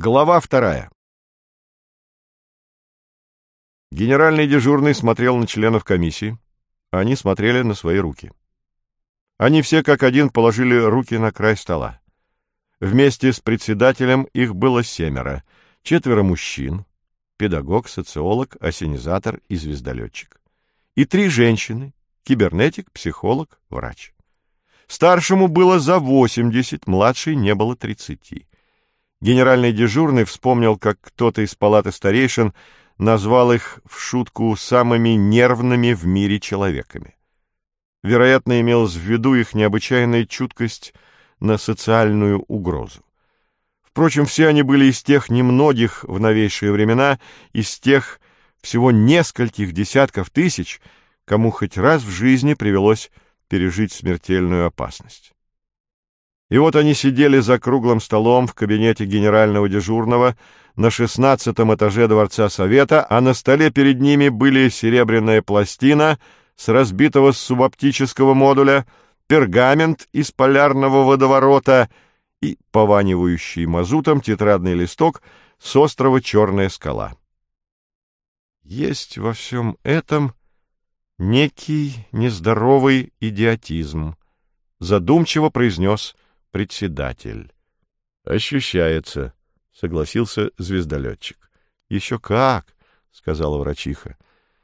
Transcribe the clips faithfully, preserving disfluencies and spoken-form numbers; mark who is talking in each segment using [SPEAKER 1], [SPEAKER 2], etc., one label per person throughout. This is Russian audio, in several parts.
[SPEAKER 1] Глава вторая. Генеральный дежурный смотрел на членов комиссии, а они смотрели на свои руки. Они все как один положили руки на край стола. Вместе с председателем их было семеро, четверо мужчин, педагог, социолог, ассенизатор и звездолетчик, и три женщины, кибернетик, психолог, врач. Старшему было за восемьдесят, младшей не было тридцати. Генеральный дежурный вспомнил, как кто-то из палаты старейшин назвал их в шутку самыми нервными в мире человеками. Вероятно, имелось в виду их необычайная чуткость на социальную угрозу. Впрочем, все они были из тех немногих в новейшие времена, из тех всего нескольких десятков тысяч, кому хоть раз в жизни привелось пережить смертельную опасность. И вот они сидели за круглым столом в кабинете генерального дежурного на шестнадцатом этаже Дворца Совета, а на столе перед ними были серебряная пластина с разбитого субоптического модуля, пергамент из полярного водоворота и пованивающий мазутом тетрадный листок с острова Черная скала. Есть во всем этом некий нездоровый идиотизм, задумчиво произнес председатель. Ощущается, согласился звездолетчик. Еще как, сказала врачиха.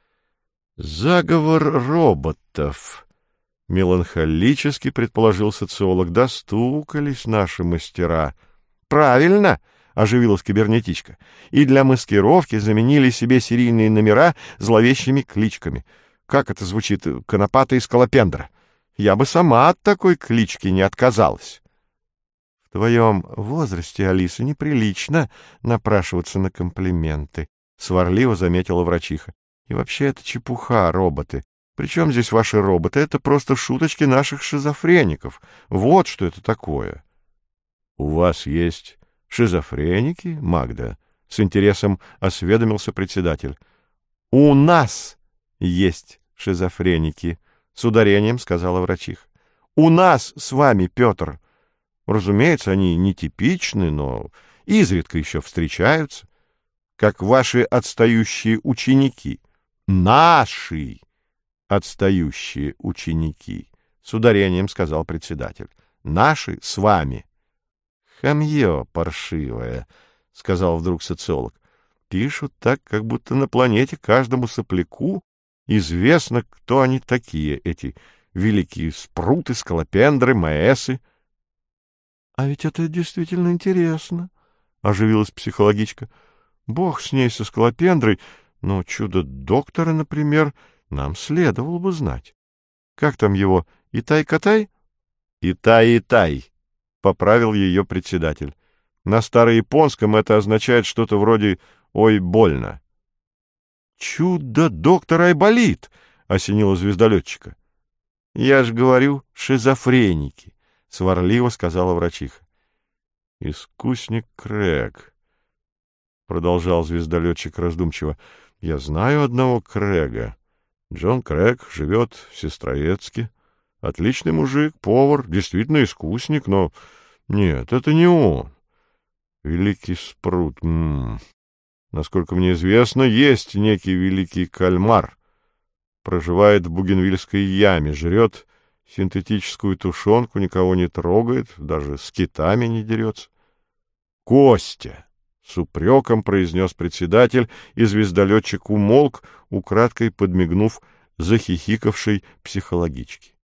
[SPEAKER 1] Заговор роботов, меланхолически предположил социолог. Достукались наши мастера. Правильно, оживилась кибернетичка. И для маскировки заменили себе серийные номера зловещими кличками. Как это звучит? Конопата и скалопендра. Я бы сама от такой клички не отказалась. В твоем возрасте, Алиса, неприлично напрашиваться на комплименты, сварливо заметила врачиха. И вообще это чепуха, роботы. Причем здесь ваши роботы? Это просто шуточки наших шизофреников. Вот что это такое. У вас есть шизофреники, Магда? С интересом осведомился председатель. У нас есть шизофреники, с ударением сказала врачиха. У нас с вами, Петр. Разумеется, они нетипичны, но изредка еще встречаются, как ваши отстающие ученики. Наши отстающие ученики, с ударением сказал председатель. Наши с вами. Хамье паршивое, сказал вдруг социолог. Пишут так, как будто на планете каждому сопляку известно, кто они такие, эти великие спруты, скалопендры, маэсы. — А ведь это действительно интересно, — оживилась психологичка. — Бог с ней, со скалопендрой, но чудо-доктора, например, нам следовало бы знать. Как там его, Итай-Катай? — Итай-Итай, — поправил ее председатель. На старояпонском это означает что-то вроде «ой, больно». «Чудо-доктор Айболит!» — осенило звездолетчика. «Я ж говорю, шизофреники!» — сварливо сказала врачиха. «Искусник Крэг», — продолжал звездолетчик раздумчиво. «Я знаю одного Крэга. Джон Крэг живет в Сестроецке. Отличный мужик, повар, действительно искусник, но... Нет, это не он. Великий спрут. М-м. Насколько мне известно, есть некий великий кальмар. Проживает в Бугенвильской яме, жрет синтетическую тушенку, никого не трогает, даже с китами не дерется. — Костя! — с упреком произнес председатель, и звездолетчик умолк, украдкой подмигнув захихикавшей психологичке.